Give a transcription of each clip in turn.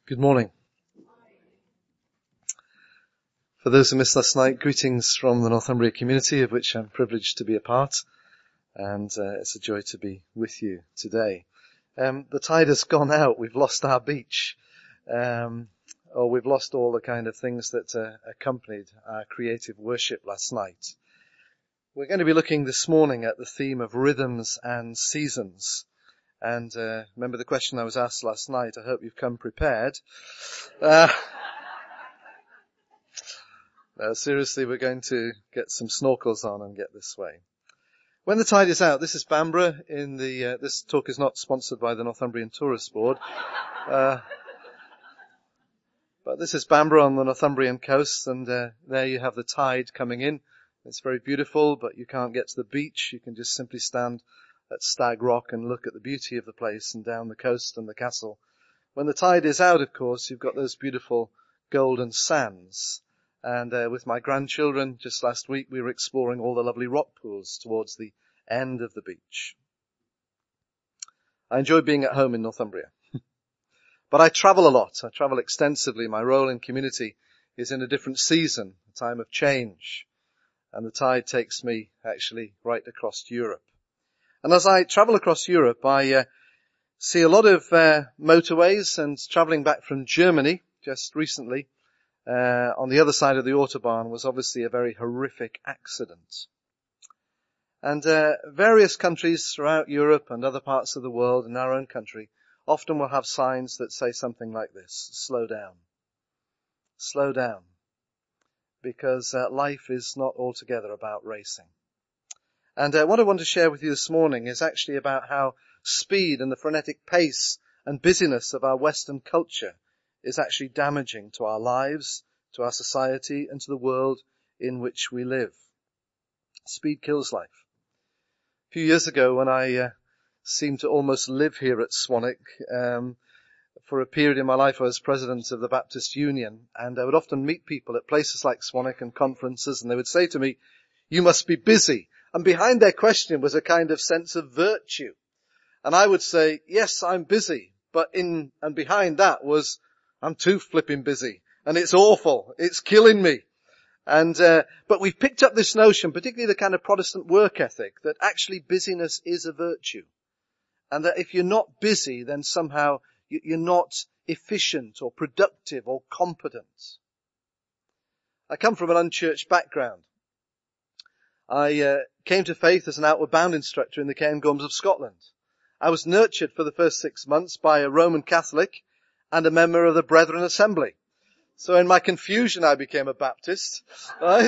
Good morning. For those who missed last night, greetings from the Northumbria community, of which I'm privileged to be a part, and it's a joy to be with you today. The tide has gone out. We've lost our beach, or we've lost all the kind of things that accompanied our creative worship last night. We're going to be looking this morning at the theme of rhythms and seasons. And remember the question I was asked last night. I hope you've come prepared. No, seriously, we're going to get some snorkels on and get this way. When the tide is out, this is Bamborough in the, this talk is not sponsored by the Northumbrian Tourist Board. But this is Bamborough on the Northumbrian coast, and there you have the tide coming in. It's very beautiful, but you can't get to the beach. You can just simply stand at Stag Rock and look at the beauty of the place and down the coast and the castle. When the tide is out, of course, you've got those beautiful golden sands. And with my grandchildren, just last week, we were exploring all the lovely rock pools towards the end of the beach. I enjoy being at home in Northumbria. But I travel a lot. I travel extensively. My role in community is in a different season, a time of change. And the tide takes me actually right across Europe. And as I travel across Europe, I see a lot of motorways, and traveling back from Germany just recently, on the other side of the Autobahn was obviously a very horrific accident. And various countries throughout Europe and other parts of the world and our own country often will have signs that say something like this: slow down. Slow down. Because life is not altogether about racing. And what I want to share with you this morning is actually about how speed and the frenetic pace and busyness of our Western culture is actually damaging to our lives, to our society, and to the world in which we live. Speed kills life. A few years ago, when I seemed to almost live here at Swanwick, for a period in my life I was president of the Baptist Union, and I would often meet people at places like Swanwick and conferences, and they would say to me, "You must be busy." And behind their question was a kind of sense of virtue. And I would say, "Yes, I'm busy," but in and behind that was, "I'm too flipping busy, and it's awful. It's killing me." And but we've picked up this notion, particularly the kind of Protestant work ethic, that actually busyness is a virtue. And that if you're not busy, then somehow you're not efficient or productive or competent. I come from an unchurched background. I came to faith as an outward bound instructor in the Cairngorms of Scotland. I was nurtured for the first 6 months by a Roman Catholic and a member of the Brethren Assembly. So in my confusion, I became a Baptist, right?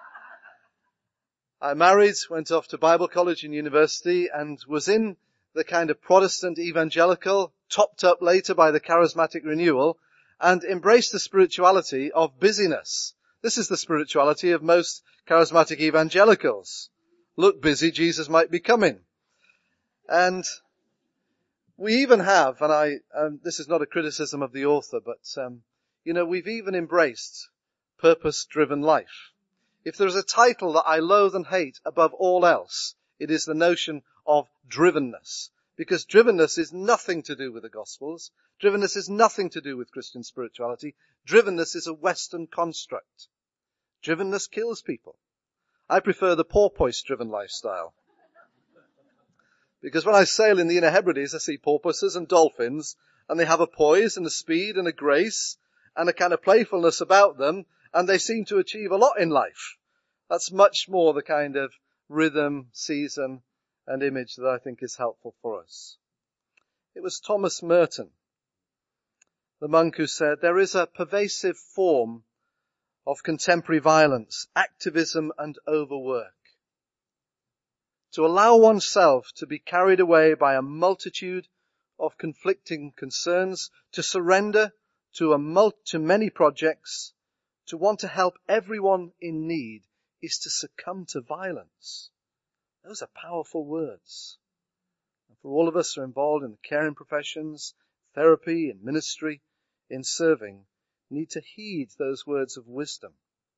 I married, went off to Bible college and university, and was in the kind of Protestant evangelical, topped up later by the charismatic renewal, and embraced the spirituality of busyness. This is the spirituality of most charismatic evangelicals. Look busy, Jesus might be coming. And we even have, and this is not a criticism of the author, but we've even embraced purpose-driven life. If there's a title that I loathe and hate above all else, it is the notion of drivenness. Because drivenness is nothing to do with the Gospels. Drivenness is nothing to do with Christian spirituality. Drivenness is a Western construct. Drivenness kills people. I prefer the porpoise-driven lifestyle. Because when I sail in the Inner Hebrides, I see porpoises and dolphins, and they have a poise and a speed and a grace and a kind of playfulness about them, and they seem to achieve a lot in life. That's much more the kind of rhythm, season, and image that I think is helpful for us. It was Thomas Merton, the monk, who said, "There is a pervasive form of contemporary violence, activism, and overwork. To allow oneself to be carried away by a multitude of conflicting concerns, to surrender to many projects, to want to help everyone in need, is to succumb to violence." Those are powerful words. And for all of us who are involved in the caring professions, therapy and ministry, in serving, need to heed those words of wisdom.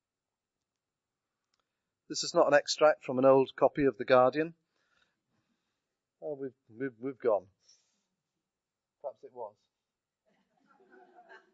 This is not an extract from an old copy of The Guardian. Oh, we've gone. Perhaps it was.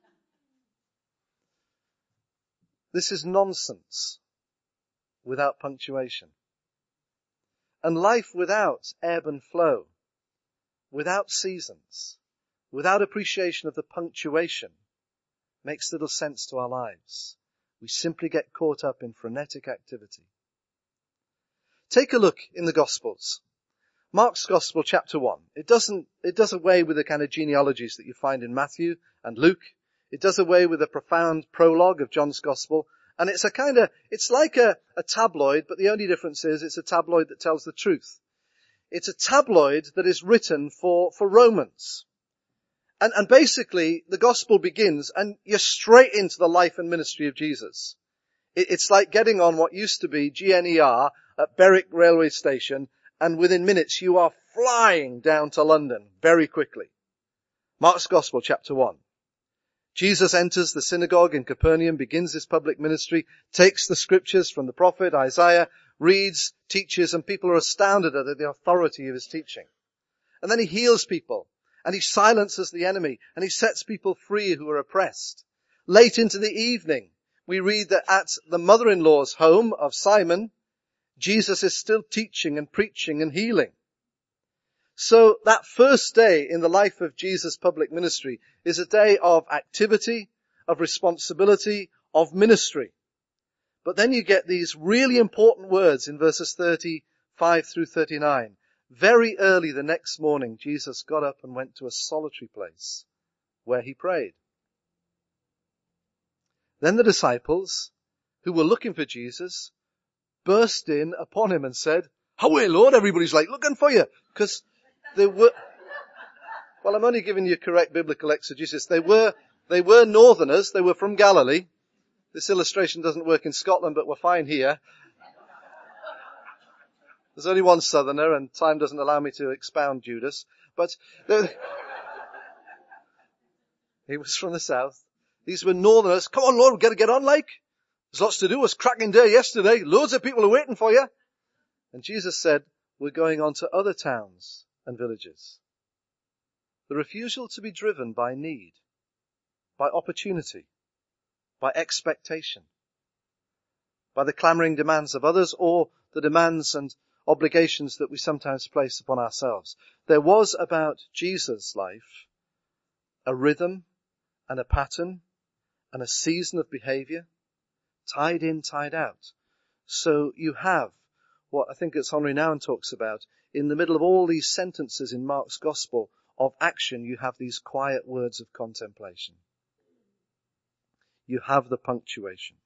This is nonsense without punctuation. And life without ebb and flow, without seasons, without appreciation of the punctuation, makes little sense to our lives. We simply get caught up in frenetic activity. Take a look in the Gospels. Mark's Gospel, chapter 1. It does away with the kind of genealogies that you find in Matthew and Luke. It does away with the profound prologue of John's Gospel. And it's like a tabloid, but the only difference is it's a tabloid that tells the truth. It's a tabloid that is written for Romans. And basically, the Gospel begins and you're straight into the life and ministry of Jesus. It's like getting on what used to be GNER at Berwick Railway Station, and within minutes you are flying down to London very quickly. Mark's Gospel, chapter 1. Jesus enters the synagogue in Capernaum, begins his public ministry, takes the scriptures from the prophet Isaiah, reads, teaches, and people are astounded at the authority of his teaching. And then he heals people, and he silences the enemy, and he sets people free who are oppressed. Late into the evening, we read that at the mother-in-law's home of Simon, Jesus is still teaching and preaching and healing. So that first day in the life of Jesus' public ministry is a day of activity, of responsibility, of ministry. But then you get these really important words in verses 35 through 39. Very early the next morning, Jesus got up and went to a solitary place where he prayed. Then the disciples, who were looking for Jesus, burst in upon him and said, "Away, Lord, everybody's like looking for you." Because they were, well, I'm only giving you correct biblical exegesis. They were northerners. They were from Galilee. This illustration doesn't work in Scotland, but we're fine here. There's only one southerner, and time doesn't allow me to expound Judas. But he was from the south. These were northerners. "Come on, Lord, we've got to get on like. There's lots to do. It was cracking day yesterday. Loads of people are waiting for you." And Jesus said, "We're going on to other towns and villages." The refusal to be driven by need, by opportunity, by expectation, by the clamoring demands of others or the demands and obligations that we sometimes place upon ourselves. There was about Jesus' life a rhythm and a pattern and a season of behavior, tied in, tied out. So you have what I think it's Henri Nouwen talks about. In the middle of all these sentences in Mark's Gospel of action, you have these quiet words of contemplation. You have the punctuation.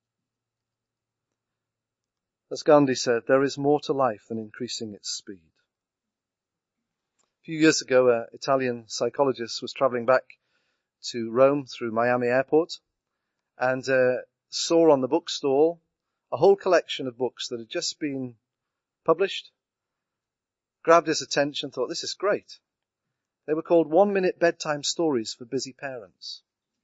As Gandhi said, there is more to life than increasing its speed. A few years ago, an Italian psychologist was traveling back to Rome through Miami Airport and saw on the bookstall a whole collection of books that had just been published. Grabbed his attention, thought, this is great. They were called 1-minute bedtime stories for busy parents.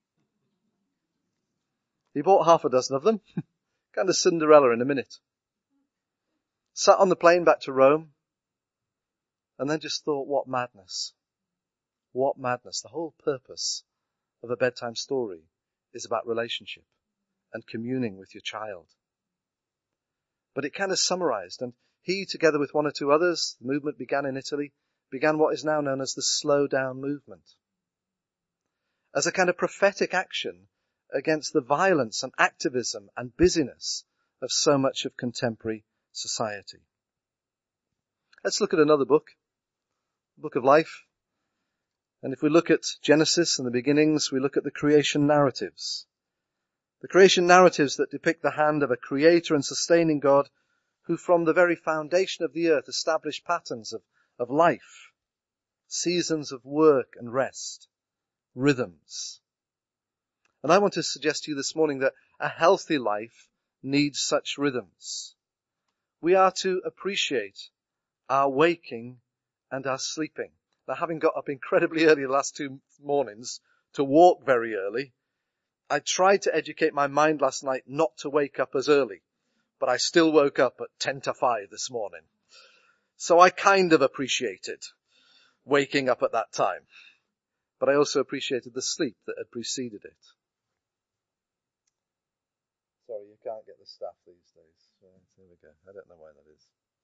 He bought half a dozen of them, kind of Cinderella in a minute. Sat on the plane back to Rome, and then just thought, what madness. What madness. The whole purpose of a bedtime story is about relationship and communing with your child. But it kind of summarized, and he, together with one or two others, the movement began in Italy, began what is now known as the slow down movement. As a kind of prophetic action against the violence and activism and busyness of so much of contemporary society. Let's look at another book, Book of Life. And if we look at Genesis and the beginnings, we look at the creation narratives. The creation narratives that depict the hand of a creator and sustaining God who from the very foundation of the earth established patterns of life, seasons of work and rest, rhythms. And I want to suggest to you this morning that a healthy life needs such rhythms. We are to appreciate our waking and our sleeping. Now, having got up incredibly early the last 2 mornings to walk very early, I tried to educate my mind last night not to wake up as early, but I still woke up at 10 to 5 this morning. So I kind of appreciated waking up at that time, but I also appreciated the sleep that had preceded it. can't get the staff these days. There we go. I don't know why that is.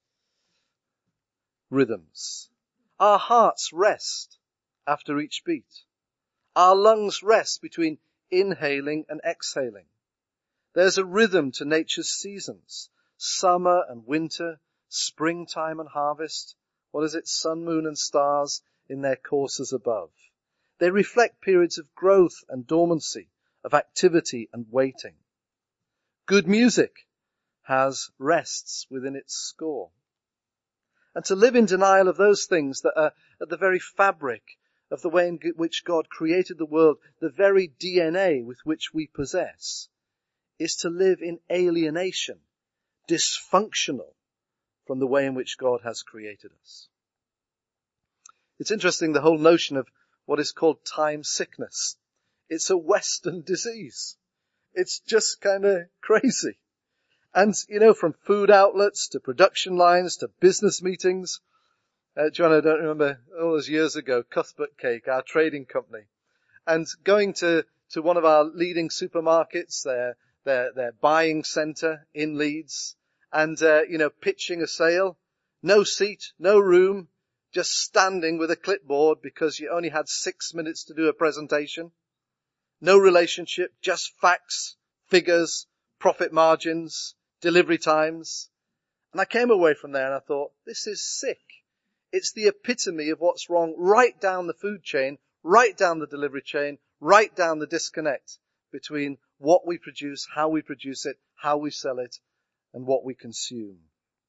Rhythms. Our hearts rest after each beat. Our lungs rest between inhaling and exhaling. There's a rhythm to nature's seasons. Summer and winter, springtime and harvest. What is it? Sun, moon and stars in their courses above. They reflect periods of growth and dormancy, of activity and waiting. Good music has rests within its score. And to live in denial of those things that are at the very fabric of the way in which God created the world, the very DNA with which we possess, is to live in alienation, dysfunctional from the way in which God has created us. It's interesting, the whole notion of what is called time sickness. It's a Western disease. It's just kind of crazy. And, from food outlets to production lines to business meetings. John, I don't remember all those years ago, Cuthbert Cake, our trading company, and going to one of our leading supermarkets, their buying centre in Leeds, and, pitching a sale. No seat, no room, just standing with a clipboard because you only had 6 minutes to do a presentation. No relationship, just facts, figures, profit margins, delivery times. And I came away from there and I thought, this is sick. It's the epitome of what's wrong right down the food chain, right down the delivery chain, right down the disconnect between what we produce, how we produce it, how we sell it, and what we consume.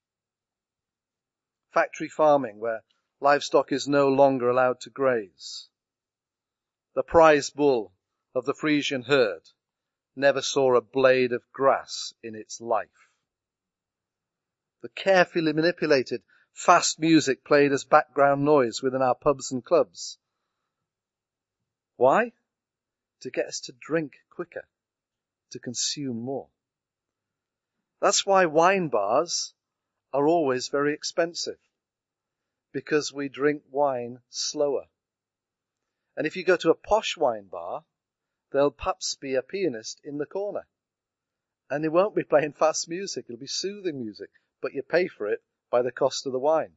Factory farming, where livestock is no longer allowed to graze. The prize bull of the Frisian herd never saw a blade of grass in its life. The carefully manipulated fast music played as background noise within our pubs and clubs. Why? To get us to drink quicker, to consume more. That's why wine bars are always very expensive, because we drink wine slower. And if you go to a posh wine bar, there'll perhaps be a pianist in the corner. And they won't be playing fast music, it'll be soothing music, but you pay for it by the cost of the wine.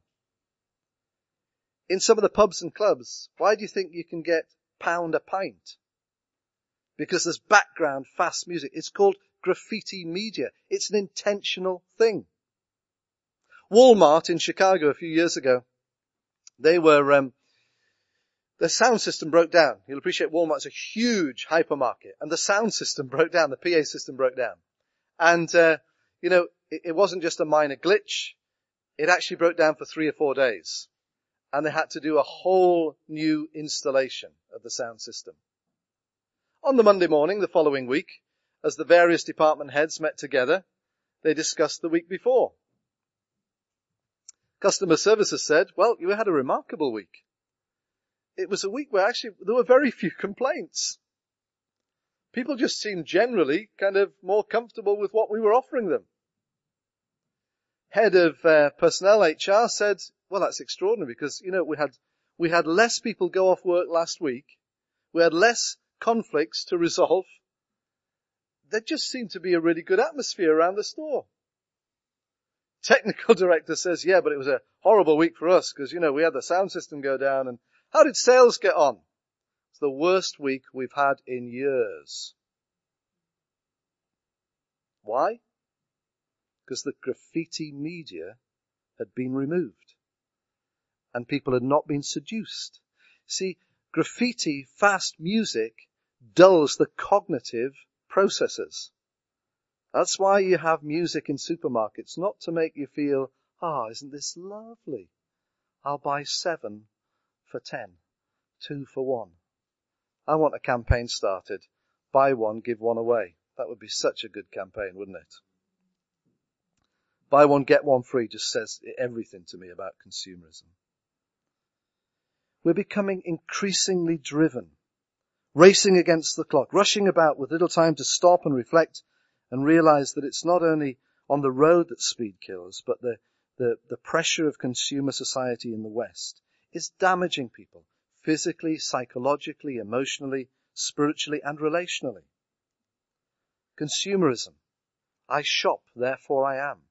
In some of the pubs and clubs, why do you think you can get £1 a pint? Because there's background fast music. It's called graffiti media. It's an intentional thing. Walmart in Chicago a few years ago, the sound system broke down. You'll appreciate Walmart's a huge hypermarket, and the sound system broke down, the PA system broke down. And, it wasn't just a minor glitch. It actually broke down for 3 or 4 days. And they had to do a whole new installation of the sound system. On the Monday morning, the following week, as the various department heads met together, they discussed the week before. Customer services said, well, you had a remarkable week. It was a week where actually there were very few complaints. People just seemed generally kind of more comfortable with what we were offering them. Head of personnel HR said, well, that's extraordinary because, we had less people go off work last week. We had less conflicts to resolve. There just seemed to be a really good atmosphere around the store. Technical director says, yeah, but it was a horrible week for us because, we had the sound system go down. And how did sales get on? It's the worst week we've had in years. Why? Because the graffiti media had been removed and people had not been seduced. See, graffiti, fast music dulls the cognitive processes. That's why you have music in supermarkets, not to make you feel, isn't this lovely? I'll buy 7 for 10, 2 for 1. I want a campaign started. Buy one, give one away. That would be such a good campaign, wouldn't it? Buy one, get one free just says everything to me about consumerism. We're becoming increasingly driven, racing against the clock, rushing about with little time to stop and reflect and realize that it's not only on the road that speed kills, but the pressure of consumer society in the West is damaging people physically, psychologically, emotionally, spiritually, and relationally. Consumerism, I shop, therefore I am.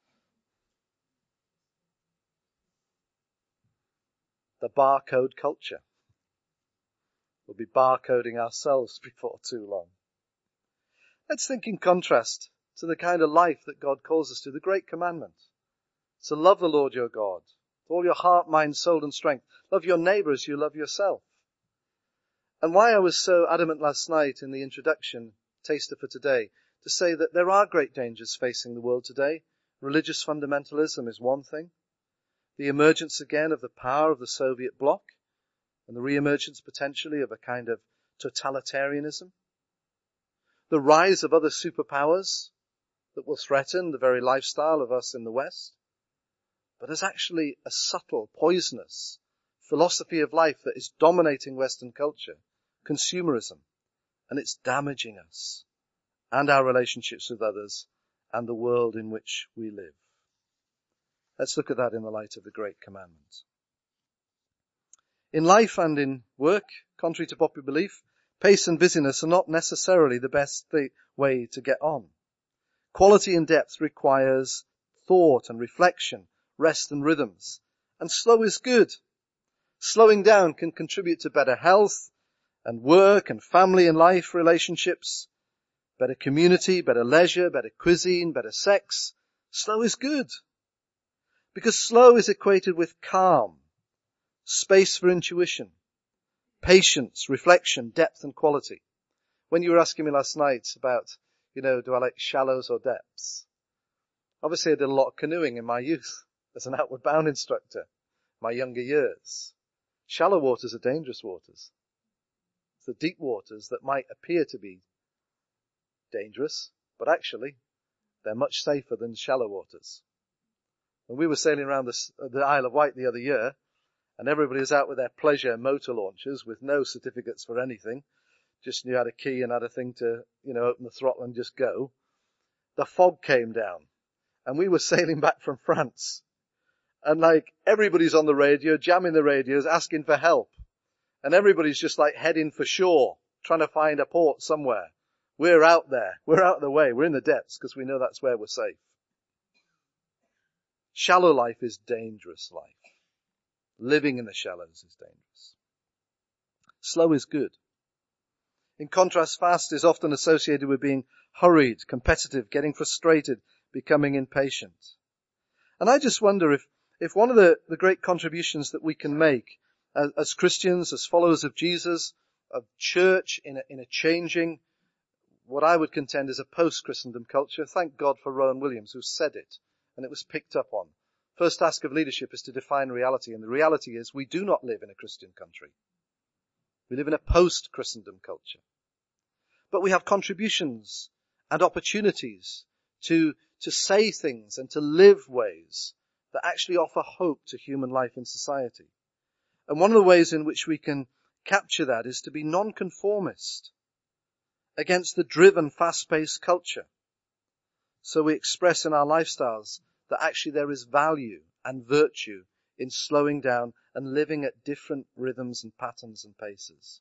The barcode culture. We'll be barcoding ourselves before too long. Let's think in contrast to the kind of life that God calls us to, the great commandment. To love the Lord your God with all your heart, mind, soul and strength. Love your neighbour as you love yourself. And why I was so adamant last night in the introduction, taster for today, to say that there are great dangers facing the world today. Religious fundamentalism is one thing. The emergence again of the power of the Soviet bloc and the re-emergence potentially of a kind of totalitarianism. The rise of other superpowers that will threaten the very lifestyle of us in the West. But there's actually a subtle, poisonous philosophy of life that is dominating Western culture, consumerism, and it's damaging us and our relationships with others and the world in which we live. Let's look at that in the light of the Great Commandment. In life and in work, contrary to popular belief, pace and busyness are not necessarily the best way to get on. Quality and depth requires thought and reflection, rest and rhythms. And slow is good. Slowing down can contribute to better health and work and family and life relationships, better community, better leisure, better cuisine, better sex. Slow is good. Because slow is equated with calm, space for intuition, patience, reflection, depth and quality. When you were asking me last night about, do I like shallows or depths? Obviously I did a lot of canoeing in my youth as an outward bound instructor, my younger years. Shallow waters are dangerous waters. It's the deep waters that might appear to be dangerous, but actually they're much safer than shallow waters. When we were sailing around the Isle of Wight the other year, and everybody was out with their pleasure motor launchers with no certificates for anything, just knew how to key and had a thing to, open the throttle and just go. The fog came down and we were sailing back from France. And everybody's on the radio, jamming the radios, asking for help. And everybody's just heading for shore, trying to find a port somewhere. We're out there. We're out of the way. We're in the depths because we know that's where we're safe. Shallow life is dangerous life. Living in the shallows is dangerous. Slow is good. In contrast, fast is often associated with being hurried, competitive, getting frustrated, becoming impatient. And I just wonder if one of the great contributions that we can make as Christians, as followers of Jesus, of church in a changing, what I would contend is a post-Christendom culture. Thank God for Rowan Williams who said it, and it was picked up on. First task of leadership is to define reality, and the reality is we do not live in a Christian country. We live in a post-Christendom culture. But we have contributions and opportunities to say things and to live ways that actually offer hope to human life in society. And one of the ways in which we can capture that is to be nonconformist against the driven, fast-paced culture. So we express in our lifestyles that actually there is value and virtue in slowing down and living at different rhythms and patterns and paces.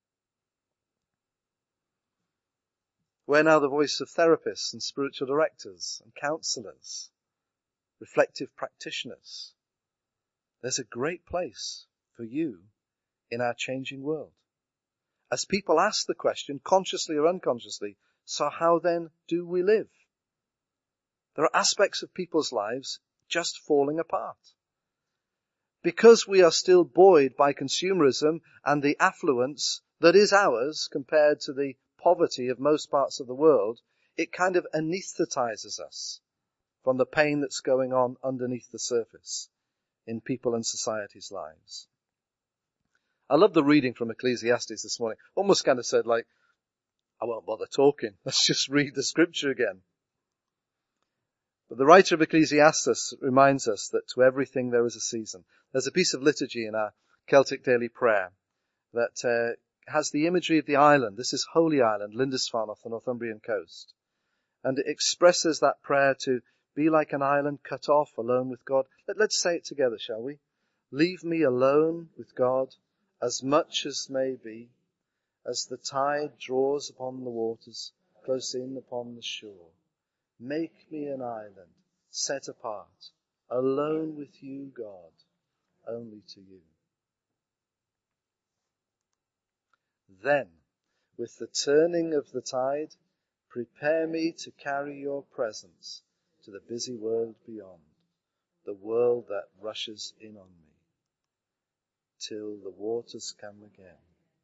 We're now the voice of therapists and spiritual directors and counselors, reflective practitioners. There's a great place for you in our changing world. As people ask the question, consciously or unconsciously, so how then do we live? There are aspects of people's lives just falling apart. Because we are still buoyed by consumerism and the affluence that is ours compared to the poverty of most parts of the world, it kind of anesthetizes us from the pain that's going on underneath the surface in people and society's lives. I love the reading from Ecclesiastes this morning. Almost kind of said I won't bother talking. Let's just read the scripture again. But the writer of Ecclesiastes reminds us that to everything there is a season. There's a piece of liturgy in our Celtic daily prayer that has the imagery of the island. This is Holy Island, Lindisfarne off the Northumbrian coast. And it expresses that prayer to be like an island cut off, alone with God. Let's say it together, shall we? Leave me alone with God as much as may be, as the tide draws upon the waters, close in upon the shore. Make me an island, set apart, alone with you, God, only to you. Then, with the turning of the tide, prepare me to carry your presence to the busy world beyond, the world that rushes in on me, till the waters come again.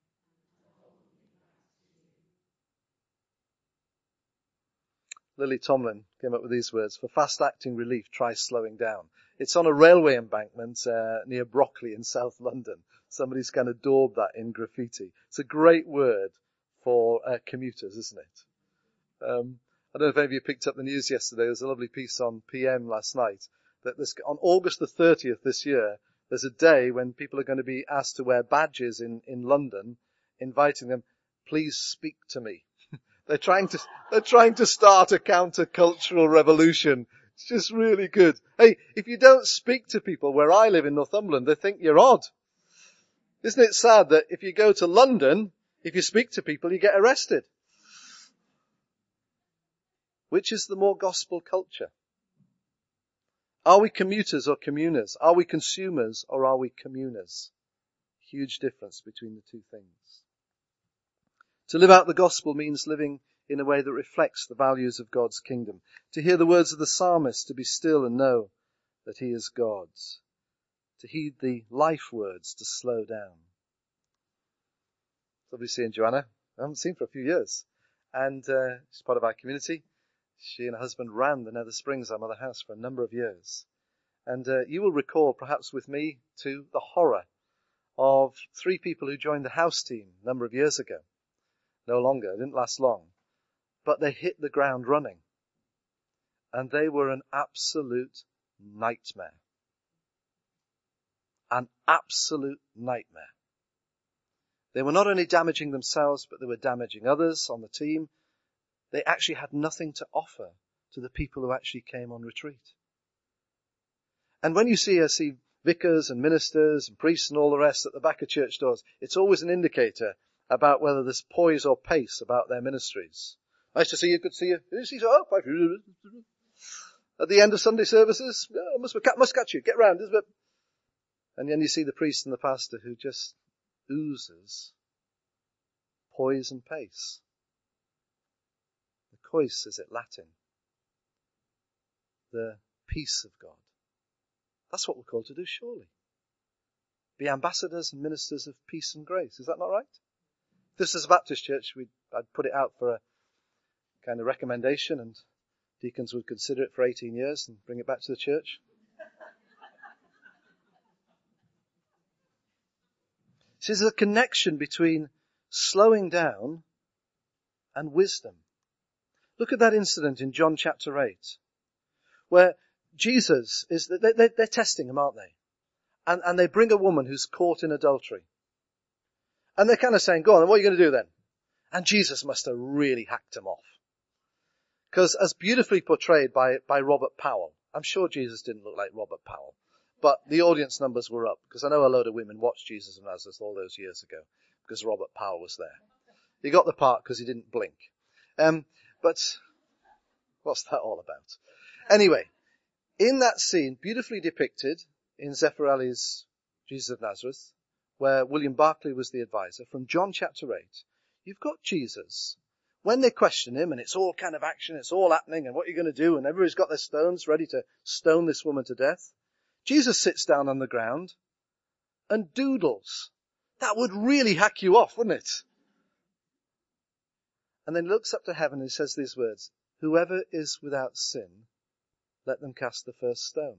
Lily Tomlin came up with these words: for fast-acting relief, try slowing down. It's on a railway embankment near Brockley in South London. Somebody's kind of daubed that in graffiti. It's a great word for commuters, isn't it? I don't know if any of you picked up the news yesterday. There was a lovely piece on PM last night that on August the 30th this year, there's a day when people are going to be asked to wear badges in London, inviting them, please speak to me. They're trying to start a counter-cultural revolution. It's just really good. Hey, if you don't speak to people where I live in Northumberland, they think you're odd. Isn't it sad that if you go to London, if you speak to people, you get arrested? Which is the more gospel culture? Are we commuters or communers? Are we consumers or are we communers? Huge difference between the two things. To live out the gospel means living in a way that reflects the values of God's kingdom. To hear the words of the psalmist, to be still and know that he is God. To heed the life words, to slow down. Lovely seeing Joanna. I haven't seen her for a few years. And she's part of our community. She and her husband ran the Nether Springs, our mother house, for a number of years. And you will recall, perhaps with me too, the horror of 3 people who joined the house team a number of years ago. No longer, it didn't last long. But they hit the ground running. And they were an absolute nightmare. An absolute nightmare. They were not only damaging themselves, but they were damaging others on the team. They actually had nothing to offer to the people who actually came on retreat. And when you see vicars and ministers and priests and all the rest at the back of church doors, it's always an indicator about whether there's poise or pace about their ministries. Nice to see you, good to see you. Did you see you? Oh, at the end of Sunday services, oh, must catch you, get round. And then you see the priest and the pastor who just oozes poise and pace. The cois is it Latin. The peace of God. That's what we're called to do, surely. Be ambassadors and ministers of peace and grace. Is that not right? This is a Baptist church. I'd put it out for a kind of recommendation, and deacons would consider it for 18 years and bring it back to the church. So there's a connection between slowing down and wisdom. Look at that incident in John chapter 8, where Jesus they're testing him, aren't they? And they bring a woman who's caught in adultery. And they're kind of saying, go on, then what are you going to do then? And Jesus must have really hacked them off. Because as beautifully portrayed by Robert Powell, I'm sure Jesus didn't look like Robert Powell, but the audience numbers were up, because I know a load of women watched Jesus of Nazareth all those years ago, because Robert Powell was there. He got the part because he didn't blink. But what's that all about? Anyway, in that scene, beautifully depicted in Zeffirelli's Jesus of Nazareth, where William Barclay was the advisor, from John chapter 8, you've got Jesus. When they question him, and it's all kind of action, it's all happening, and what are you going to do? And everybody's got their stones ready to stone this woman to death. Jesus sits down on the ground and doodles. That would really hack you off, wouldn't it? And then looks up to heaven and he says these words, whoever is without sin, let them cast the first stone.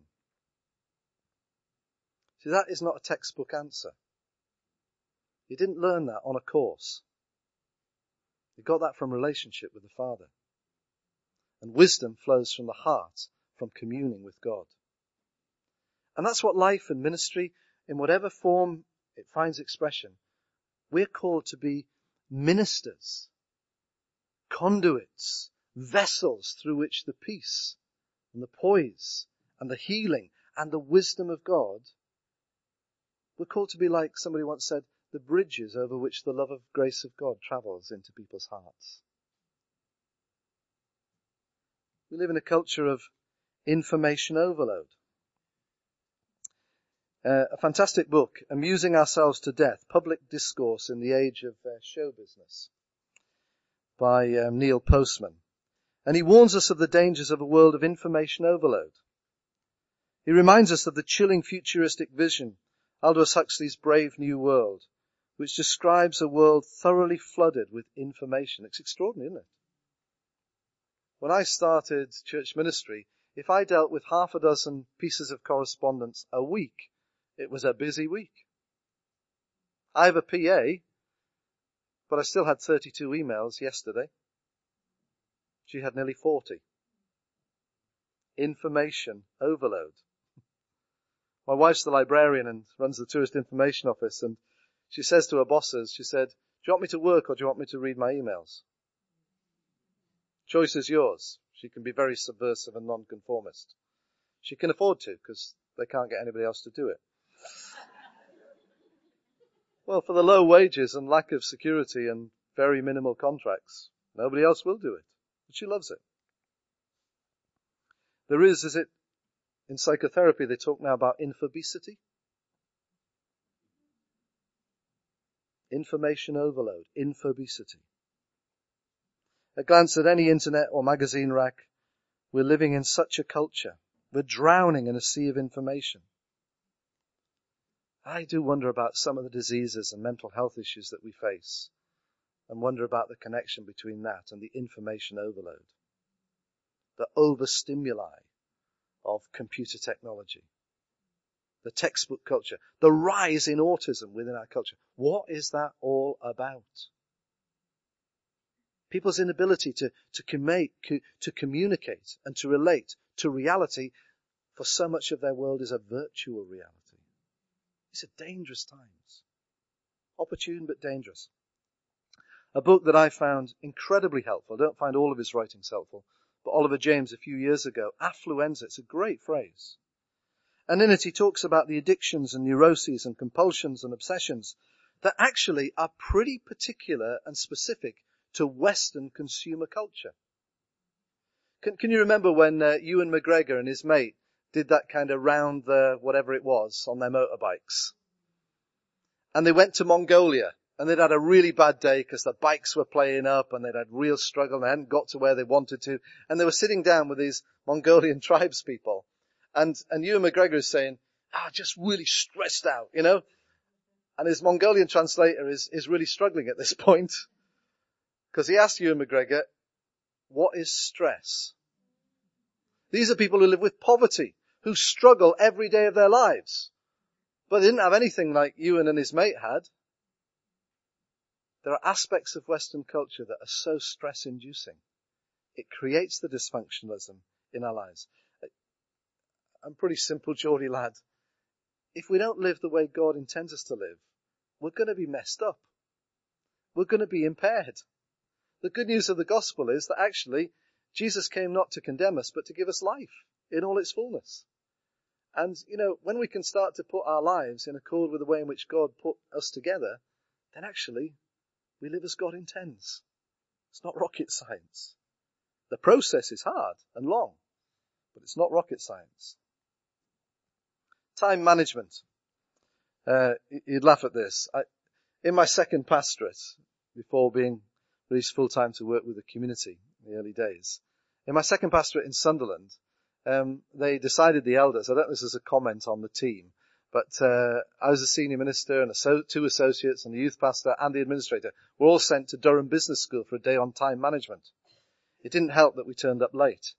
See, that is not a textbook answer. You didn't learn that on a course. You got that from relationship with the Father. And wisdom flows from the heart, from communing with God. And that's what life and ministry, in whatever form it finds expression, we're called to be ministers, conduits, vessels through which the peace and the poise and the healing and the wisdom of God, we're called to be, like somebody once said, the bridges over which the love of grace of God travels into people's hearts. We live in a culture of information overload. A fantastic book, Amusing Ourselves to Death, Public Discourse in the Age of Show Business, by Neil Postman. And he warns us of the dangers of a world of information overload. He reminds us of the chilling futuristic vision, Aldous Huxley's Brave New World, which describes a world thoroughly flooded with information. It's extraordinary, isn't it? When I started church ministry, if I dealt with half a dozen pieces of correspondence a week, it was a busy week. I have a PA, but I still had 32 emails yesterday. She had nearly 40. Information overload. My wife's the librarian and runs the tourist information office, and she says to her bosses, she said, "Do you want me to work or do you want me to read my emails?" Choice is yours. She can be very subversive and nonconformist. She can afford to, because they can't get anybody else to do it. Well, for the low wages and lack of security and very minimal contracts, nobody else will do it. But she loves it. There is it in psychotherapy, they talk now about infobesity. Information overload, infobesity. A glance at any internet or magazine rack, we're living in such a culture. We're drowning in a sea of information. I do wonder about some of the diseases and mental health issues that we face, and wonder about the connection between that and the information overload, the overstimuli of computer technology, the textbook culture, the rise in autism within our culture. What is that all about? People's inability to communicate and to relate to reality, for so much of their world is a virtual reality. These are dangerous times. Opportune but dangerous. A book that I found incredibly helpful. I don't find all of his writings helpful, but Oliver James a few years ago, Affluenza. It's a great phrase. And in it he talks about the addictions and neuroses and compulsions and obsessions that actually are pretty particular and specific to Western consumer culture. Can you remember when Ewan McGregor and his mate did that kind of round the whatever it was on their motorbikes? And they went to Mongolia, and they'd had a really bad day because the bikes were playing up and they'd had real struggle and they hadn't got to where they wanted to. And they were sitting down with these Mongolian tribes people. And Ewan McGregor is saying, just really stressed out, you know? And his Mongolian translator is really struggling at this point. Because he asked Ewan McGregor, what is stress? These are people who live with poverty, who struggle every day of their lives. But they didn't have anything like Ewan and his mate had. There are aspects of Western culture that are so stress-inducing. It creates the dysfunctionalism in our lives. I'm a pretty simple Geordie lad. If we don't live the way God intends us to live, we're going to be messed up. We're going to be impaired. The good news of the gospel is that actually Jesus came not to condemn us, but to give us life in all its fullness. And, when we can start to put our lives in accord with the way in which God put us together, then actually we live as God intends. It's not rocket science. The process is hard and long, but it's not rocket science. Time management. You'd laugh at this. In my second pastorate, before being released full-time to work with the community in the early days, in my second pastorate in Sunderland, they decided, the elders, I don't know if this is a comment on the team, but I was a senior minister and two associates and the youth pastor and the administrator were all sent to Durham Business School for a day on time management. It didn't help that we turned up late.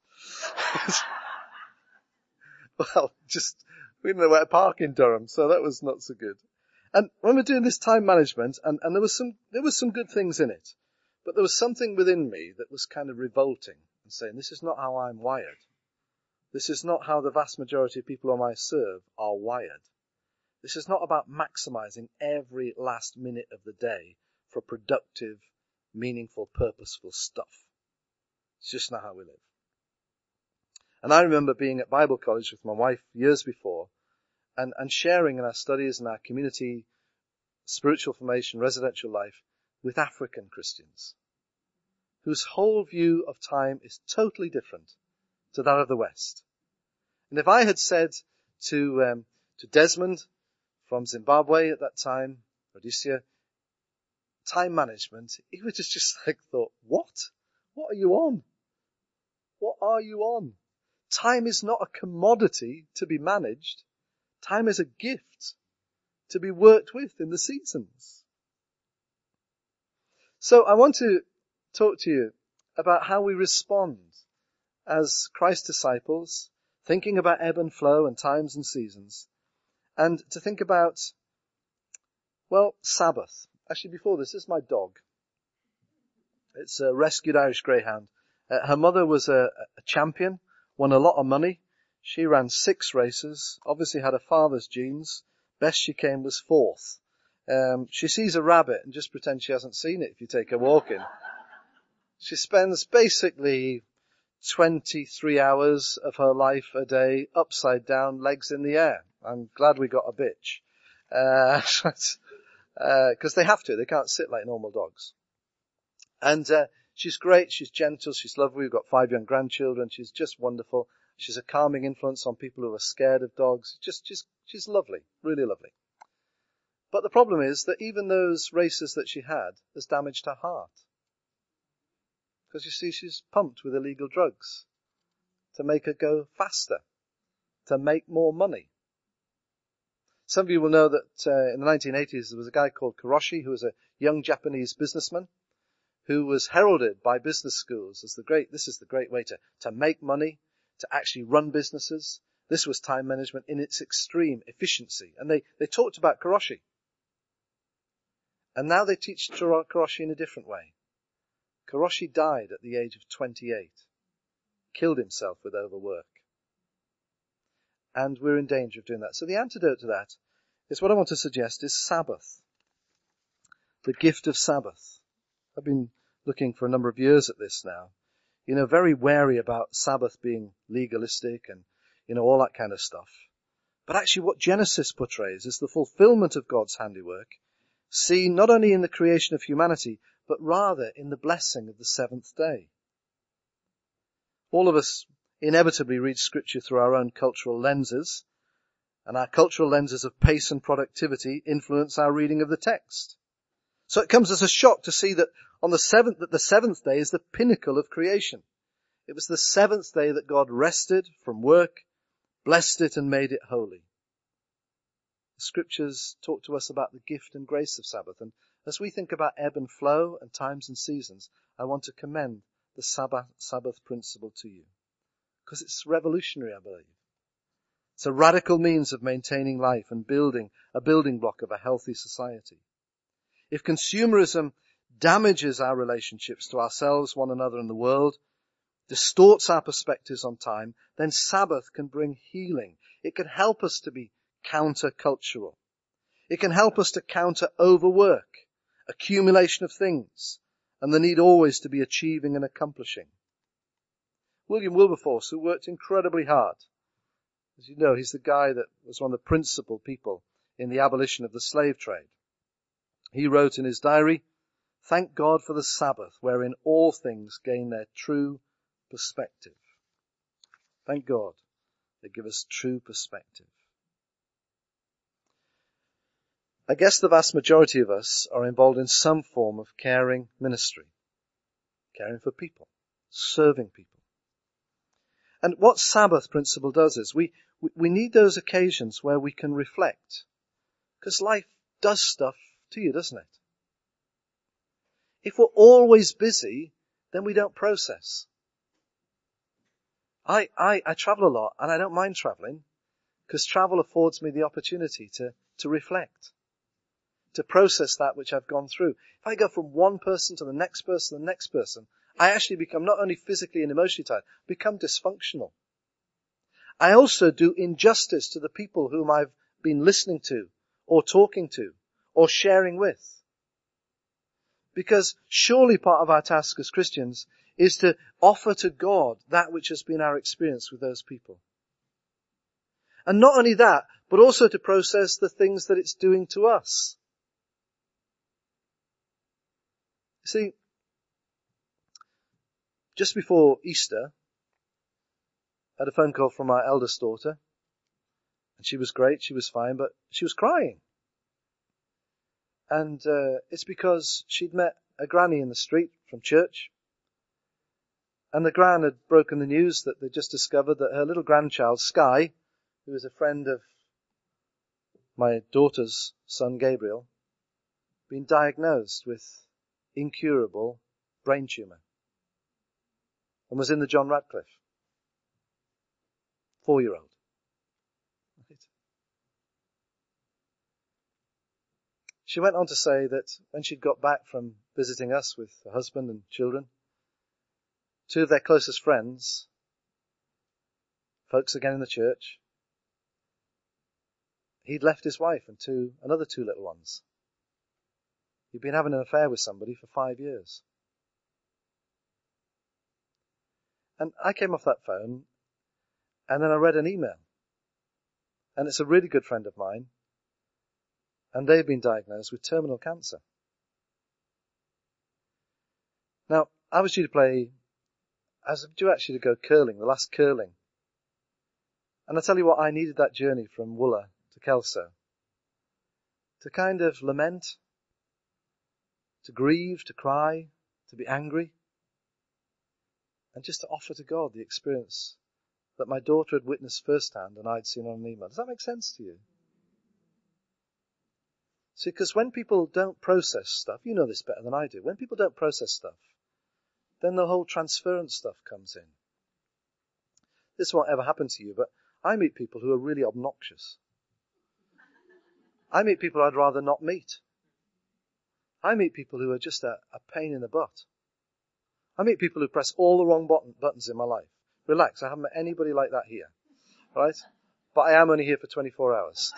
Well, we didn't know where to park in Durham, so that was not so good. And when we're doing this time management, and there was some good things in it, but there was something within me that was kind of revolting and saying, this is not how I'm wired. This is not how the vast majority of people whom I serve are wired. This is not about maximizing every last minute of the day for productive, meaningful, purposeful stuff. It's just not how we live. And I remember being at Bible college with my wife years before and sharing in our studies and our community, spiritual formation, residential life with African Christians whose whole view of time is totally different to that of the West. And if I had said to Desmond from Zimbabwe at that time, Rhodesia, time management, he would just like thought, what? What are you on? What are you on? Time is not a commodity to be managed. Time is a gift to be worked with in the seasons. So I want to talk to you about how we respond as Christ disciples, thinking about ebb and flow and times and seasons, and to think about, well, Sabbath. Actually, before this is my dog. It's a rescued Irish Greyhound. Her mother was a champion, won a lot of money. She ran 6 races, obviously had a father's genes. Best she came was 4th. She sees a rabbit and just pretends she hasn't seen it if you take her walking. She spends basically 23 hours of her life a day upside down, legs in the air. I'm glad we got a bitch. Because they have to. They can't sit like normal dogs. And she's great. She's gentle. She's lovely. We've got 5 young grandchildren. She's just wonderful. She's a calming influence on people who are scared of dogs. She's lovely. Really lovely. But the problem is that even those races that she had has damaged her heart. Because you see, she's pumped with illegal drugs to make her go faster, to make more money. Some of you will know that in the 1980s there was a guy called Kuroshi, who was a young Japanese businessman who was heralded by business schools as this is the great way to make money, to actually run businesses. This was time management in its extreme efficiency. And they talked about Kuroshi. And now they teach Kuroshi in a different way. Kuroshi died at the age of 28, killed himself with overwork. And we're in danger of doing that. So the antidote to that is what I want to suggest is Sabbath. The gift of Sabbath. I've been looking for a number of years at this now. Very wary about Sabbath being legalistic and, all that kind of stuff. But actually what Genesis portrays is the fulfillment of God's handiwork, seen not only in the creation of humanity, but rather in the blessing of the 7th day. All of us inevitably read Scripture through our own cultural lenses, and our cultural lenses of pace and productivity influence our reading of the text. So it comes as a shock to see that on the 7th day is the pinnacle of creation. It was the 7th day that God rested from work, blessed it and made it holy. The Scriptures talk to us about the gift and grace of Sabbath, and as we think about ebb and flow and times and seasons, I want to commend the Sabbath principle to you. Because it's revolutionary, I believe. It's a radical means of maintaining life and building a building block of a healthy society. If consumerism damages our relationships to ourselves, one another and the world, distorts our perspectives on time, then Sabbath can bring healing. It can help us to be counter-cultural. It can help us to counter overwork, accumulation of things, and the need always to be achieving and accomplishing. William Wilberforce, who worked incredibly hard. As you know, he's the guy that was one of the principal people in the abolition of the slave trade. He wrote in his diary, "Thank God for the Sabbath, wherein all things gain their true perspective." Thank God they give us true perspective. I guess the vast majority of us are involved in some form of caring ministry, caring for people, serving people. And what Sabbath principle does is we need those occasions where we can reflect. Because life does stuff to you, doesn't it? If we're always busy, then we don't process. I travel a lot and I don't mind traveling because travel affords me the opportunity to reflect, to process that which I've gone through. If I go from one person to the next person, I actually become not only physically and emotionally tired, become dysfunctional. I also do injustice to the people whom I've been listening to or talking to or sharing with. Because surely part of our task as Christians is to offer to God that which has been our experience with those people. And not only that, but also to process the things that it's doing to us. See, just before Easter, had a phone call from our eldest daughter, and she was great, she was fine, but she was crying. And it's because she'd met a granny in the street from church, and the gran had broken the news that they'd just discovered that her little grandchild, Sky, who is a friend of my daughter's son, Gabriel, been diagnosed with incurable brain tumour and was in the John Radcliffe. 4-year-old. She went on to say that when she'd got back from visiting us with her husband and children, 2 of their closest friends, folks again in the church, he'd left his wife and another 2 little ones. He'd been having an affair with somebody for 5 years. And I came off that phone, and then I read an email. And it's a really good friend of mine, and they've been diagnosed with terminal cancer. Now, I was due actually to go curling, the last curling. And I tell you what, I needed that journey from Wooler to Kelso to kind of lament, to grieve, to cry, to be angry, and just to offer to God the experience that my daughter had witnessed firsthand and I'd seen on an email. Does that make sense to you? See, because when people don't process stuff, you know this better than I do, when people don't process stuff, then the whole transference stuff comes in. This won't ever happen to you, but I meet people who are really obnoxious. I meet people I'd rather not meet. I meet people who are just a pain in the butt. I meet people who press all the wrong buttons in my life. Relax, I haven't met anybody like that here. Right? But I am only here for 24 hours.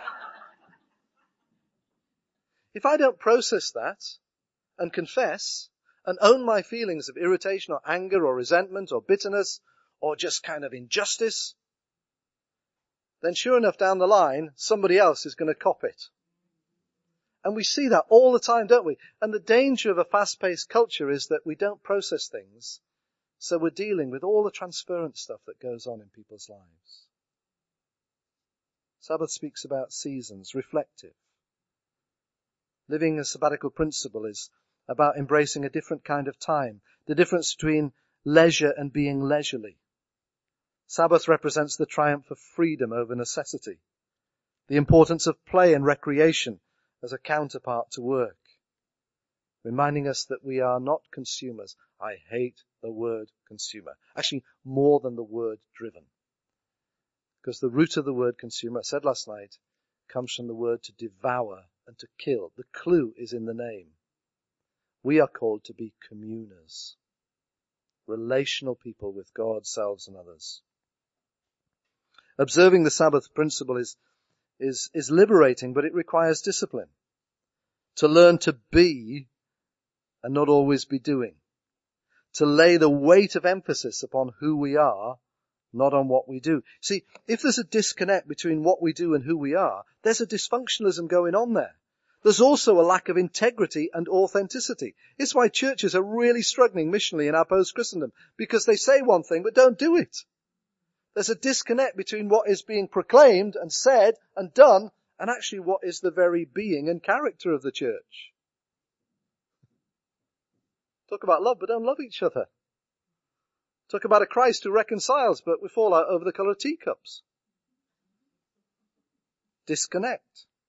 If I don't process that and confess and own my feelings of irritation or anger or resentment or bitterness or just kind of injustice, then sure enough down the line, somebody else is going to cop it. And we see that all the time, don't we? And the danger of a fast-paced culture is that we don't process things, so we're dealing with all the transference stuff that goes on in people's lives. Sabbath speaks about seasons, reflective. Living a sabbatical principle is about embracing a different kind of time, the difference between leisure and being leisurely. Sabbath represents the triumph of freedom over necessity, the importance of play and recreation as a counterpart to work, reminding us that we are not consumers. I hate the word consumer. Actually, more than the word driven. Because the root of the word consumer, I said last night, comes from the word to devour and to kill. The clue is in the name. We are called to be communers, relational people with God, selves, and others. Observing the Sabbath principle is liberating, but it requires discipline. To learn to be and not always be doing. To lay the weight of emphasis upon who we are, not on what we do. See, if there's a disconnect between what we do and who we are, there's a dysfunctionalism going on there. There's also a lack of integrity and authenticity. It's why churches are really struggling missionally in our post-Christendom, because they say one thing but don't do it. There's a disconnect between what is being proclaimed and said and done and actually what is the very being and character of the church. Talk about love, but don't love each other. Talk about a Christ who reconciles, but we fall out over the colour of teacups. Disconnect.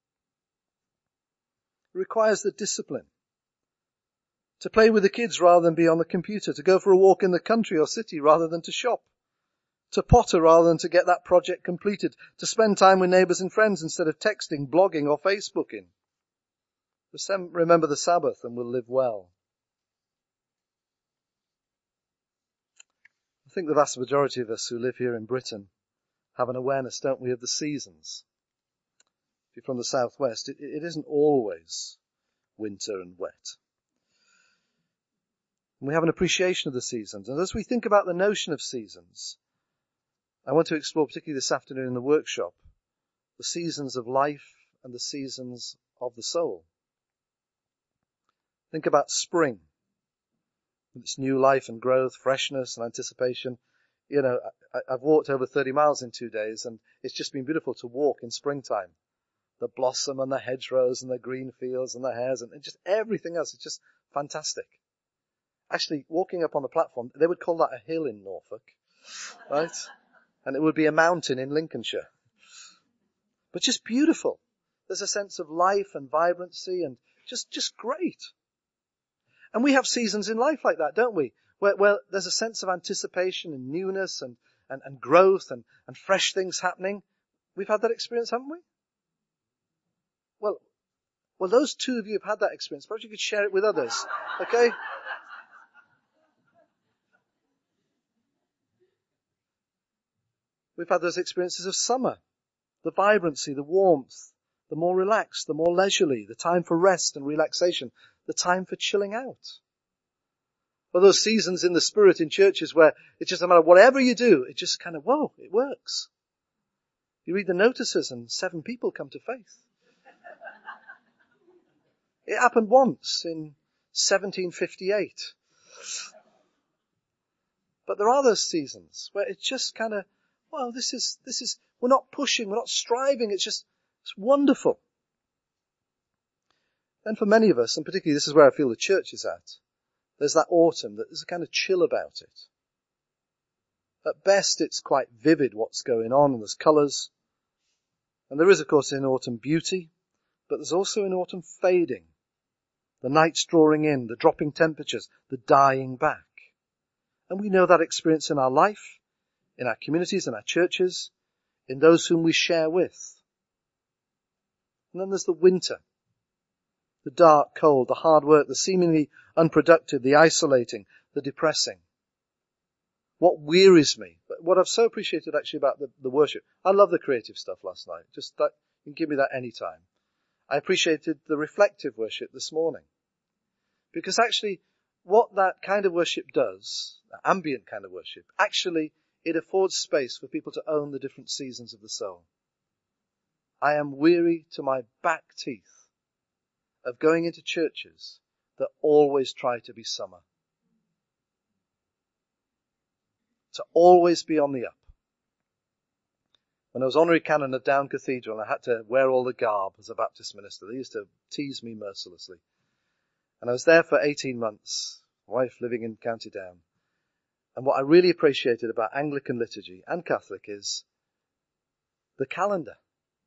It requires the discipline. To play with the kids rather than be on the computer. To go for a walk in the country or city rather than to shop. To potter rather than to get that project completed. To spend time with neighbours and friends instead of texting, blogging or Facebooking. Remember the Sabbath and we'll live well. I think the vast majority of us who live here in Britain have an awareness, don't we, of the seasons. If you're from the southwest, it isn't always winter and wet. And we have an appreciation of the seasons. And as we think about the notion of seasons, I want to explore, particularly this afternoon in the workshop, the seasons of life and the seasons of the soul. Think about spring. Its new life and growth, freshness and anticipation. You know, I've walked over 30 miles in 2 days, and it's just been beautiful to walk in springtime. The blossom and the hedgerows and the green fields and the hares and just everything else is just fantastic. Actually, walking up on the platform, they would call that a hill in Norfolk, right? And it would be a mountain in Lincolnshire. But just beautiful. There's a sense of life and vibrancy and just great. And we have seasons in life like that, don't we? Where there's a sense of anticipation and newness and growth and fresh things happening. We've had that experience, haven't we? Well, those two of you have had that experience. Perhaps you could share it with others. Okay? We've had those experiences of summer. The vibrancy, the warmth, the more relaxed, the more leisurely, the time for rest and relaxation, the time for chilling out. Or those seasons in the Spirit in churches where it's just a matter of whatever you do, it just kind of, whoa, it works. You read the notices and 7 people come to faith. It happened once in 1758. But there are those seasons where it's just kind of, well, this is, we're not pushing, we're not striving, it's wonderful. And for many of us, and particularly this is where I feel the church is at, there's that autumn, that there's a kind of chill about it. At best, it's quite vivid what's going on, and there's colours. And there is, of course, in autumn beauty, but there's also in autumn fading. The nights drawing in, the dropping temperatures, the dying back. And we know that experience in our life, in our communities, in our churches, in those whom we share with. And then there's the winter. The dark, cold, the hard work, the seemingly unproductive, the isolating, the depressing. What wearies me, but what I've so appreciated actually about the worship, I love the creative stuff last night. Just that, you can give me that any time. I appreciated the reflective worship this morning. Because actually, what that kind of worship does, the ambient kind of worship, actually, it affords space for people to own the different seasons of the soul. I am weary to my back teeth of going into churches that always try to be summer. To always be on the up. When I was honorary canon of Down Cathedral, I had to wear all the garb as a Baptist minister. They used to tease me mercilessly. And I was there for 18 months, wife living in County Down. And what I really appreciated about Anglican liturgy and Catholic is the calendar.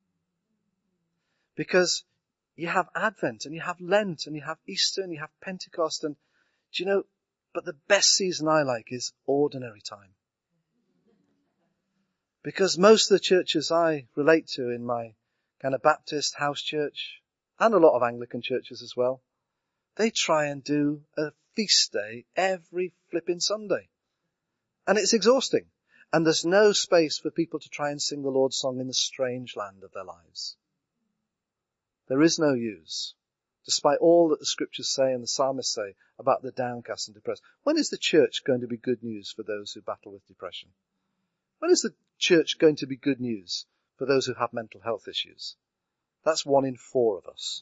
Because you have Advent and you have Lent and you have Easter and you have Pentecost and, do you know, but the best season I like is ordinary time. Because most of the churches I relate to in my kind of Baptist house church, and a lot of Anglican churches as well, they try and do a feast day every flipping Sunday. And it's exhausting. And there's no space for people to try and sing the Lord's song in the strange land of their lives. There is no use, despite all that the scriptures say and the psalmists say about the downcast and depressed. When is the church going to be good news for those who battle with depression? When is the church going to be good news for those who have mental health issues? That's 1 in 4 of us.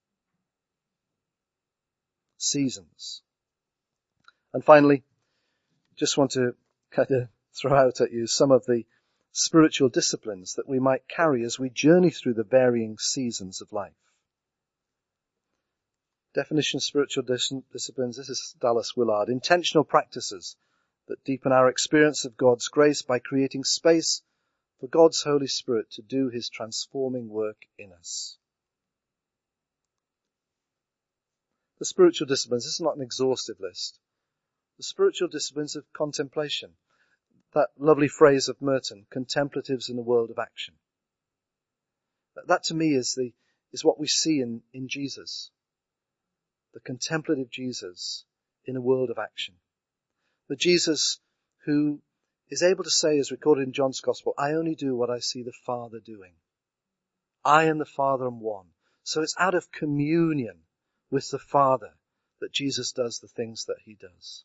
Seasons. And finally, just want to kind of throw out at you some of the spiritual disciplines that we might carry as we journey through the varying seasons of life. Definition of spiritual disciplines, this is Dallas Willard. Intentional practices that deepen our experience of God's grace by creating space for God's Holy Spirit to do his transforming work in us. The spiritual disciplines, this is not an exhaustive list. The spiritual disciplines of contemplation. That lovely phrase of Merton, contemplatives in a world of action. That to me is what we see in Jesus. The contemplative Jesus in a world of action. The Jesus who is able to say, as recorded in John's Gospel, I only do what I see the Father doing. I and the Father am one. So it's out of communion with the Father that Jesus does the things that he does.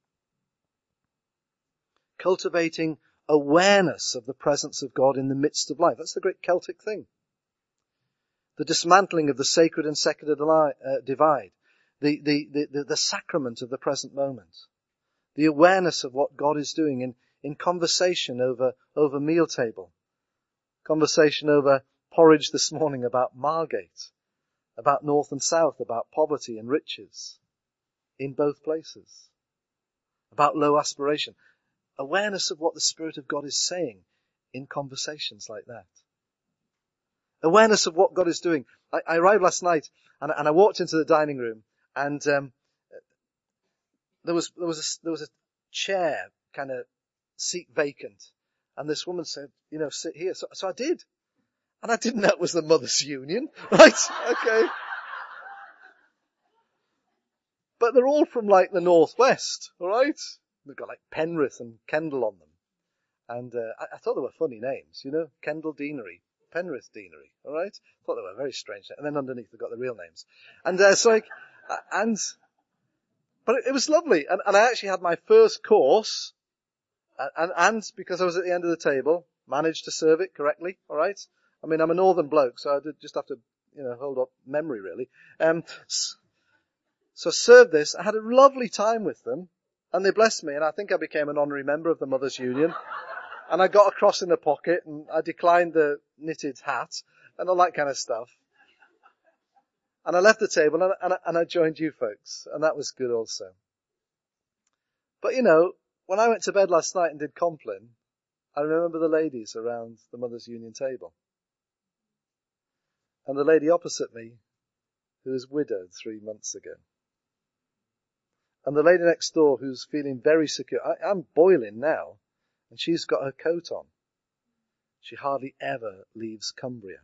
Cultivating awareness of the presence of God in the midst of life. That's the great Celtic thing. The dismantling of the sacred and secular divide. The sacrament of the present moment. The awareness of what God is doing in conversation over meal table, conversation over porridge this morning about Margate, about north and south, about poverty and riches in both places, about low aspiration. Awareness of what the Spirit of God is saying in conversations like that. Awareness of what God is doing. I arrived last night and I walked into the dining room and there was a chair, kind of seat vacant, and this woman said, sit here. So I did, and I didn't know it was the Mothers' Union, right? Okay, but they're all from like the northwest, all right? They've got like Penrith and Kendal on them, and I thought they were funny names, Kendal Deanery, Penrith Deanery, all right? I thought they were very strange, and then underneath they've got the real names, and but it was lovely, and I actually had my first course, and because I was at the end of the table, managed to serve it correctly, alright? I mean, I'm a northern bloke, so I did just have to, hold up memory really. So I served this, I had a lovely time with them, and they blessed me, and I think I became an honorary member of the Mothers' Union, and I got a cross in the pocket, and I declined the knitted hat, and all that kind of stuff. And I left the table and I joined you folks. And that was good also. But when I went to bed last night and did Compline, I remember the ladies around the Mothers' Union table. And the lady opposite me, who was widowed 3 months ago. And the lady next door who's feeling very secure. I'm boiling now. And she's got her coat on. She hardly ever leaves Cumbria.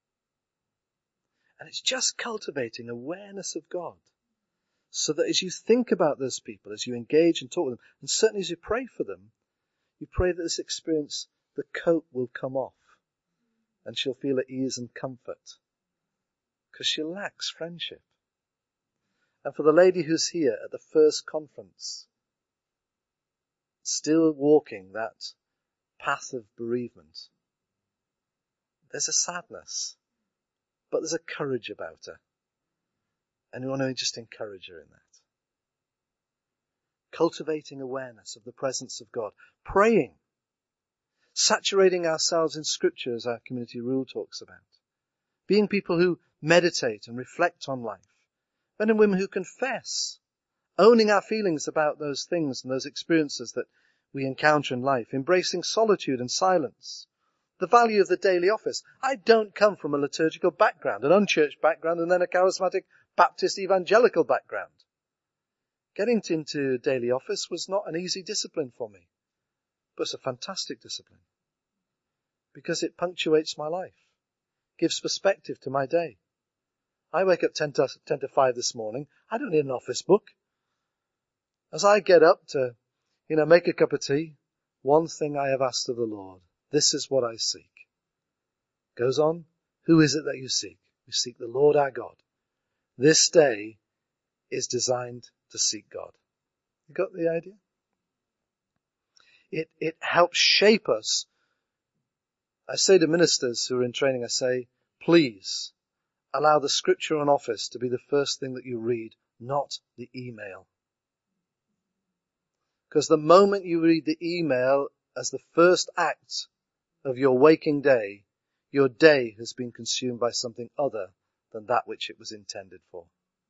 And it's just cultivating awareness of God. So that as you think about those people, as you engage and talk with them, and certainly as you pray for them, you pray that this experience, the coat will come off. And she'll feel at ease and comfort. Because she lacks friendship. And for the lady who's here at the first conference, still walking that path of bereavement, there's a sadness. But there's a courage about her. And we want to just encourage her in that. Cultivating awareness of the presence of God. Praying. Saturating ourselves in Scripture, as our community rule talks about. Being people who meditate and reflect on life. Men and women who confess. Owning our feelings about those things and those experiences that we encounter in life. Embracing solitude and silence. The value of the daily office. I don't come from a liturgical background, an unchurched background, and then a charismatic Baptist evangelical background. Getting into daily office was not an easy discipline for me, but it's a fantastic discipline because it punctuates my life, gives perspective to my day. I wake up 10 to 5 this morning. I don't need an office book. As I get up to, make a cup of tea, one thing I have asked of the Lord. This is what I seek. Goes on. Who is it that you seek? We seek the Lord our God. This day is designed to seek God. You got the idea? It helps shape us. I say to ministers who are in training, I say, please allow the Scripture on office to be the first thing that you read, not the email. Because the moment you read the email as the first act of your waking day, your day has been consumed by something other than that which it was intended for.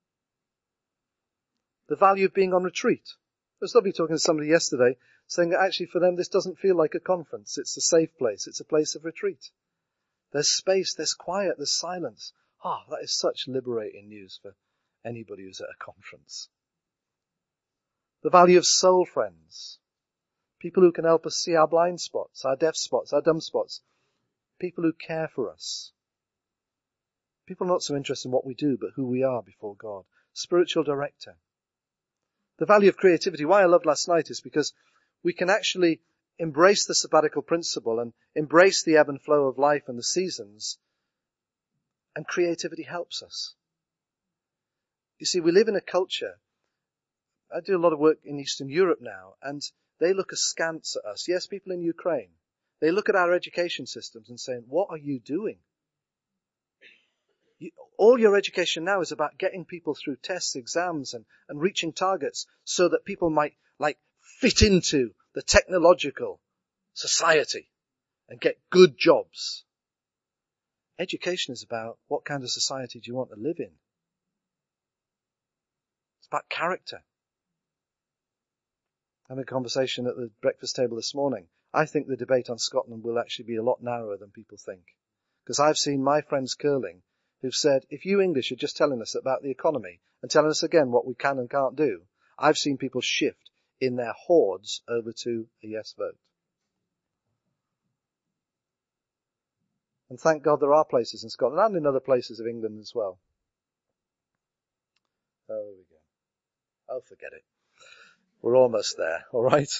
The value of being on retreat. I was lovely talking to somebody yesterday saying that actually for them this doesn't feel like a conference. It's a safe place. It's a place of retreat. There's space, there's quiet, there's silence. That is such liberating news for anybody who's at a conference. The value of soul friends. People who can help us see our blind spots, our deaf spots, our dumb spots. People who care for us. People not so interested in what we do, but who we are before God. Spiritual director. The value of creativity. Why I loved last night is because we can actually embrace the sabbatical principle and embrace the ebb and flow of life and the seasons. And creativity helps us. You see, we live in a culture. I do a lot of work in Eastern Europe now, and they look askance at us. Yes, people in Ukraine. They look at our education systems and say, what are you doing? All your education now is about getting people through tests, exams, and reaching targets so that people might fit into the technological society and get good jobs. Education is about what kind of society do you want to live in. It's about character. Having a conversation at the breakfast table this morning, I think the debate on Scotland will actually be a lot narrower than people think. Because I've seen my friends curling who've said, if you English are just telling us about the economy and telling us again what we can and can't do, I've seen people shift in their hordes over to a yes vote. And thank God there are places in Scotland and in other places of England as well. Oh, there we go. Oh, forget it. We're almost there, all right?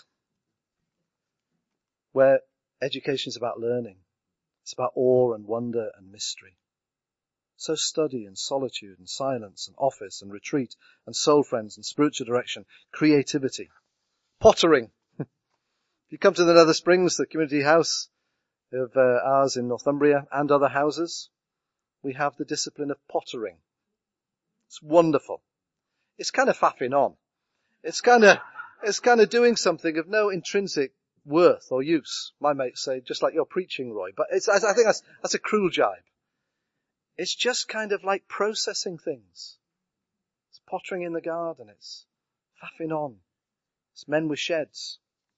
Where education is about learning. It's about awe and wonder and mystery. So study and solitude and silence and office and retreat and soul friends and spiritual direction, creativity, pottering. If you come to the Nether Springs, the community house of ours in Northumbria and other houses, we have the discipline of pottering. It's wonderful. It's kind of faffing on. It's kind of doing something of no intrinsic worth or use. My mates say, just like you're preaching, Roy, but I think that's a cruel jibe. It's just kind of like processing things. It's pottering in the garden. It's faffing on. It's men with sheds.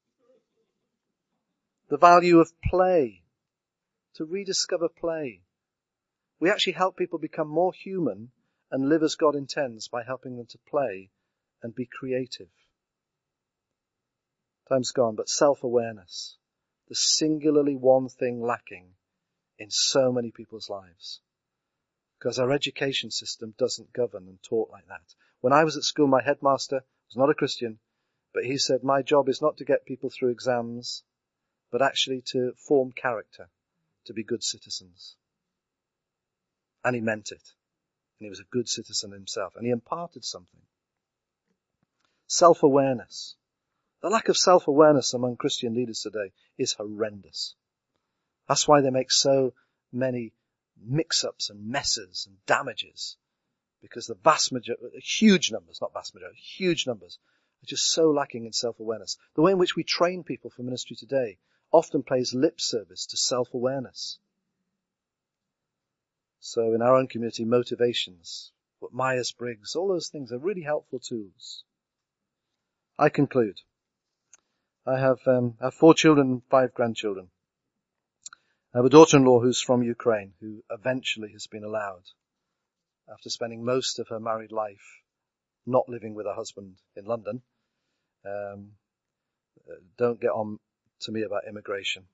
The value of play. To rediscover play. We actually help people become more human and live as God intends by helping them to play and be creative. Time's gone, but self-awareness. The singularly one thing lacking in so many people's lives. Because our education system doesn't govern and talk like that. When I was at school, my headmaster was not a Christian, but he said, my job is not to get people through exams, but actually to form character, to be good citizens. And he meant it. And he was a good citizen himself. And he imparted something. Self-awareness. The lack of self-awareness among Christian leaders today is horrendous. That's why they make so many mix-ups and messes and damages. Because the huge numbers are just so lacking in self-awareness. The way in which we train people for ministry today often pays lip service to self-awareness. So in our own community, motivations, what Myers-Briggs, all those things are really helpful tools. I conclude. I have 4 children and 5 grandchildren. I have a daughter-in-law who's from Ukraine, who eventually has been allowed, after spending most of her married life not living with her husband in London. Don't get on to me about immigration.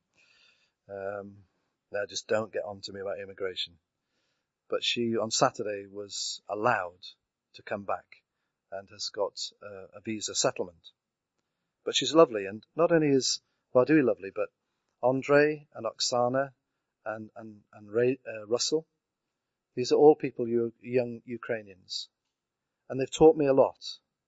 No, just don't get on to me about immigration. But she, on Saturday, was allowed to come back and has got a visa settlement. But she's lovely, and not only is Vardui lovely, but Andre and Oksana and Russell, these are all people, young Ukrainians. And they've taught me a lot.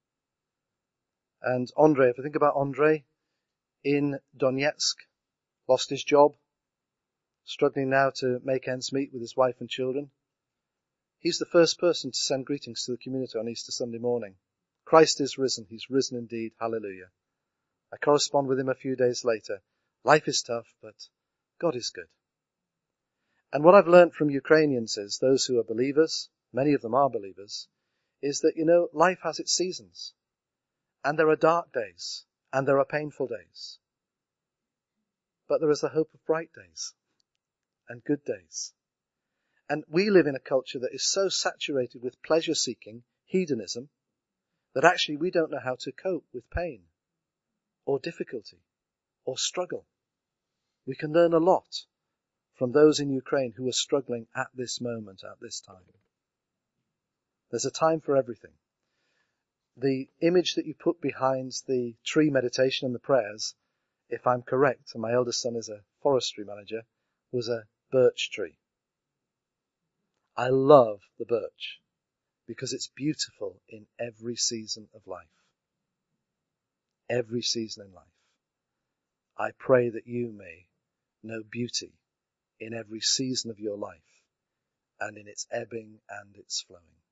And Andre, if I think about Andre, in Donetsk, lost his job, struggling now to make ends meet with his wife and children. He's the first person to send greetings to the community on Easter Sunday morning. Christ is risen. He's risen indeed. Hallelujah. I correspond with him a few days later. Life is tough, but God is good. And what I've learned from Ukrainians is, those who are believers, many of them are believers, is that, life has its seasons. And there are dark days. And there are painful days. But there is the hope of bright days. And good days. And we live in a culture that is so saturated with pleasure-seeking, hedonism, that actually we don't know how to cope with pain, or difficulty, or struggle. We can learn a lot from those in Ukraine who are struggling at this moment, at this time. There's a time for everything. The image that you put behind the tree meditation and the prayers, if I'm correct, and my eldest son is a forestry manager, was a birch tree. I love the birch because it's beautiful in every season of life. Every season in life. I pray that you may know beauty in every season of your life and in its ebbing and its flowing.